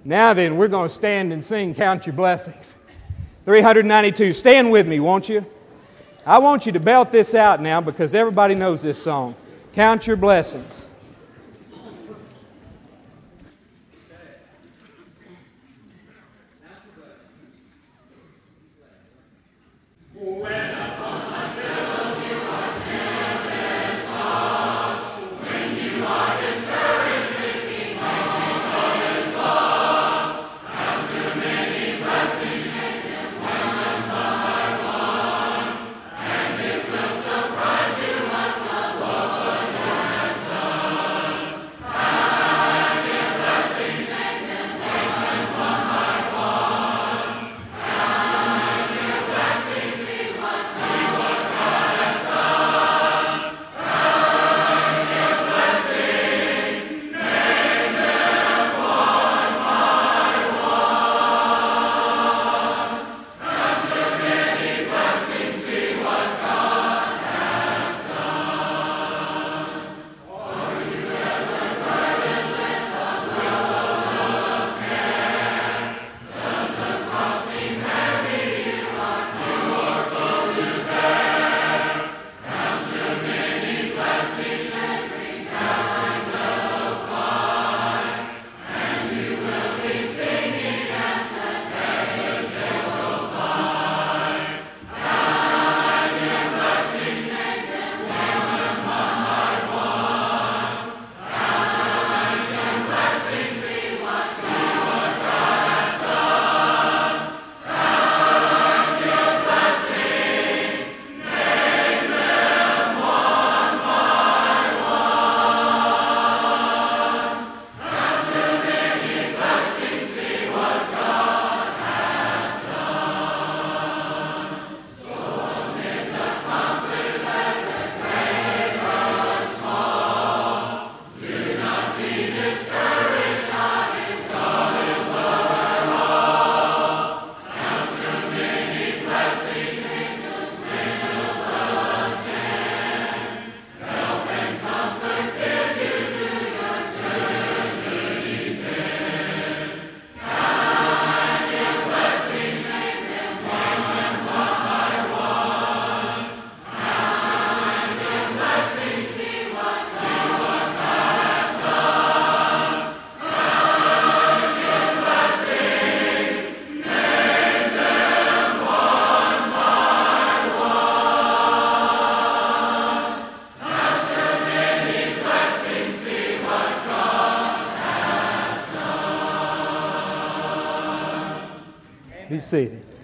Now then, we're going to stand and sing Count Your Blessings. 392. Stand with me, won't you? I want you to belt this out now because everybody knows this song. Count your blessings. Be seated.